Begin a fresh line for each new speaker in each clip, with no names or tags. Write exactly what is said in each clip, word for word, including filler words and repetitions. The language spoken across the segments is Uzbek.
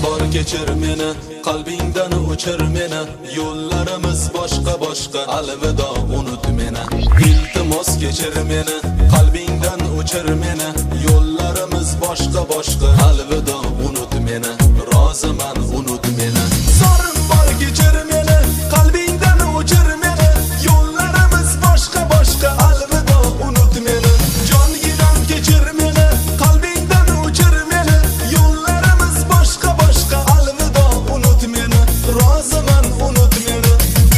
bor kechir meni, qalbingdan o'chir meni. Yo'llarimiz boshqa boshqa, alvido unut meni. Iltimos kechir meni, qalbingdan o'chir meni. Yo'llarimiz boshqa boshqa, alvido unut meni. Roziman unut meni. Zorim bor kechir meni, qalbingdan o'chir meni. Yo'llarimiz boshqa boshqa, alvido unut meni. Jongidan kechir meni, qalbingdan o'chir meni. Yo'llarimiz boshqa boshqa, alvido unut meni. Roziman unut meni.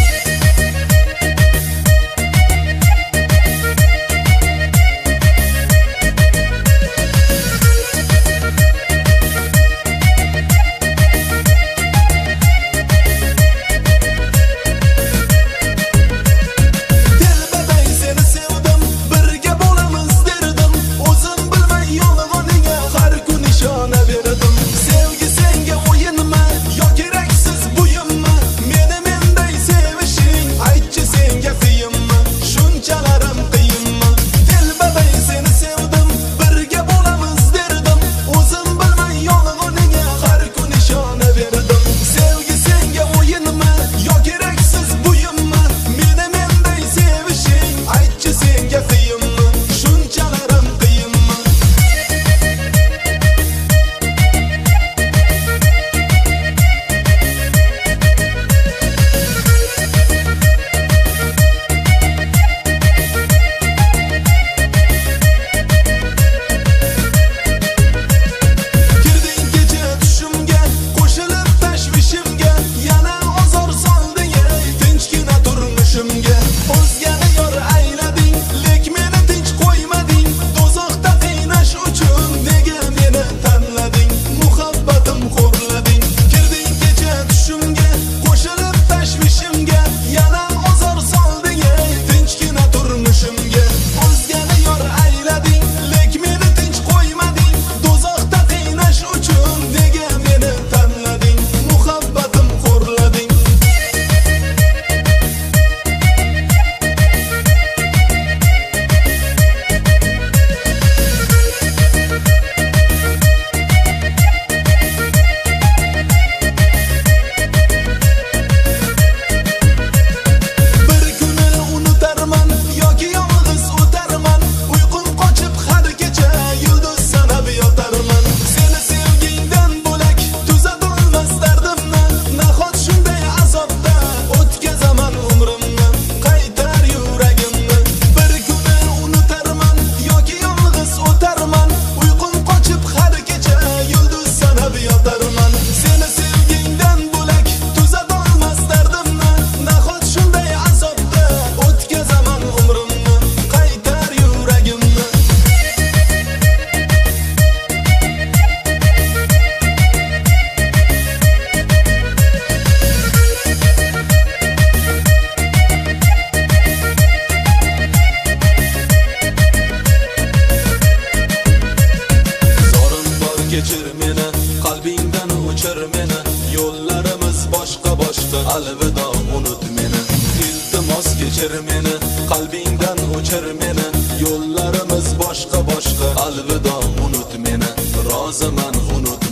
Kechir meni, qalbingdan o'chir meni. Yo'llarimiz boshqa boshqa, alvido unut meni. Iltimos kechir meni, qalbingdan o'chir meni. Yo'llarimiz boshqa boshqa, alvido unut meni. Roziman unut